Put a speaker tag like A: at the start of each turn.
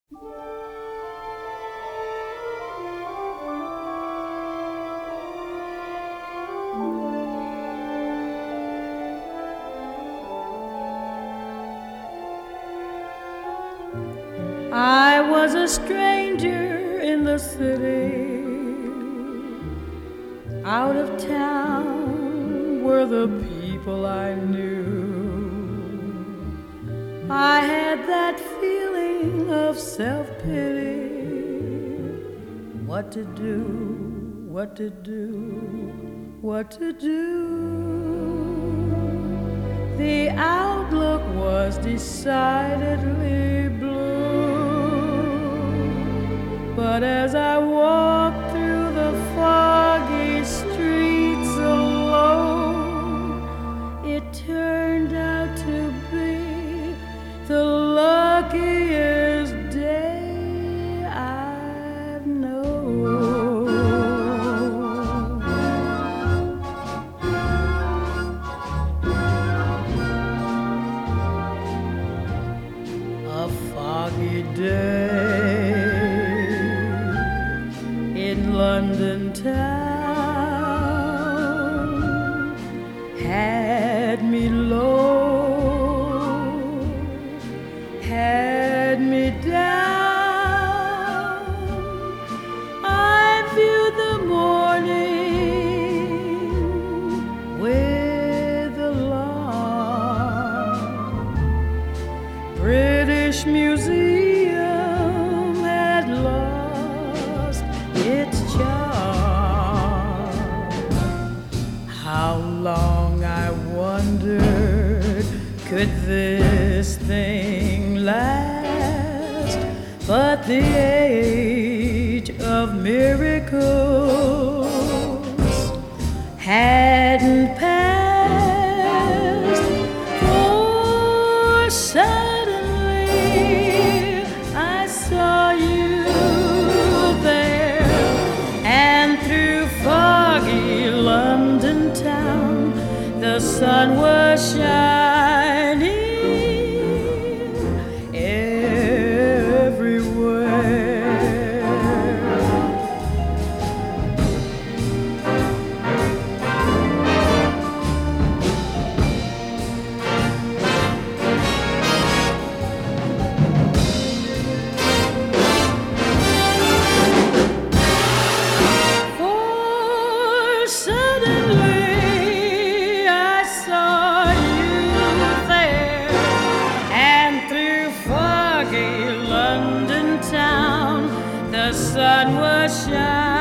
A: I was a stranger in the city. Out of town were the people I knew. I had that feeling of self-pity. What to do, what to do, what to do. The outlook was decidedly blue. But as I walked through the foggy streets alone, it turned out to be the luckiest day I've known. A foggy day in London town had me low, had me down. I viewed the morning with alarm. British Museum had lost its charm. How long, I wondered, could this thing last? But the age of miracles hadn't passed, for suddenly I saw you there, and through foggy London town the sun was shining everywhere. For suddenly I saw you there, and through foggy London town the sun was shining